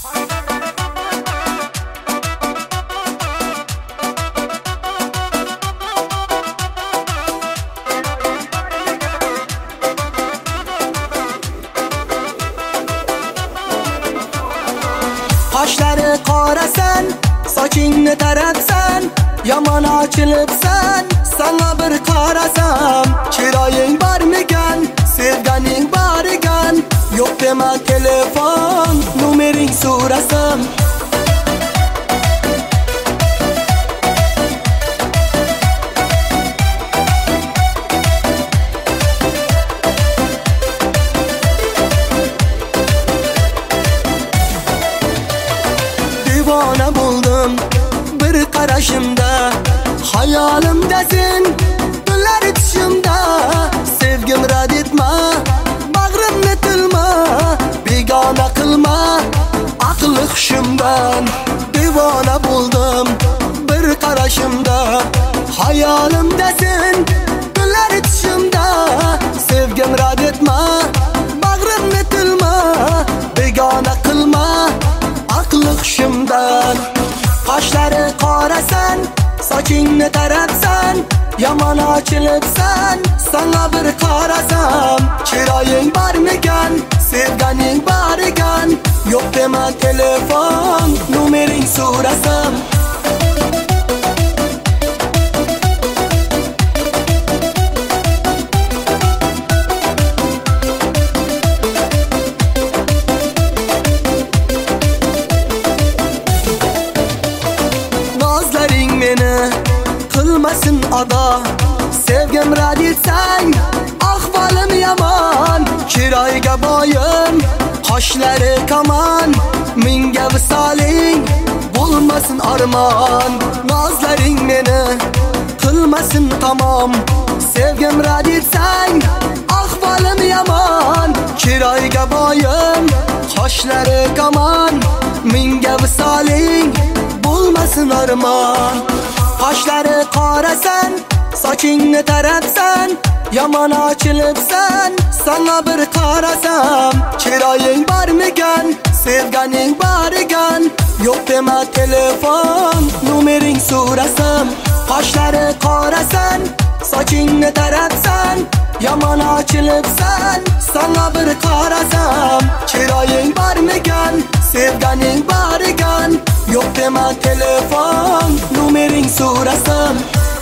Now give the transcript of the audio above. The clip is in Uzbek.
Qoshlari qorasan, sochingni taratsan, yomon ochilibsan, sana bir qarasam. Chiroying bormikan, sevganing bor ekan, yo'q dema telefon, numering so'rasam. Divona bo'ldim bir qarashimda, hayolimdasin tunlar tushimda. Sevgim rad etma, bag'rimni tilma, begona qilma aqli hushimdan. Divona bo'ldim bir qarashimda, hayolimdasin tunlar tushimda. Sevgim rad etma, bag'rimni tilma, begona qilma aqli hushimdan. Qoshlari qorasan, sochingni taratsan, yomon ochilibsan, sana bir qarasam. Chiroying bormikan, sevganing bor ekan, yo'q dema telefon, numering so'rasam. Meni qilmasin ado, sevgim rad etsang, ahvolim yomon. Chiroyga boyim, qoshlari kaman, menga visoling bo'lmasin armon. Nozlaring meni qilmasin tamom, sevgim rad etsang, ahvolim yomon. Chiroyga boyim, qoshlari kaman, menga visoling bo'lmasin armon. Qoshlari qorasan, sochingni taratsan, yomon ochilibsan, sana bir qarasam. Chiroying bormikan, sevganing bor ekan, yo'q dema telefon, numering so'rasam. Qoshlari qorasan, sochingni taratsan, yomon ochilibsan, sana bir qarasam. Chiroying bormikan, sevganing bor ekan, yo'q dema telefon, numering so'rasam.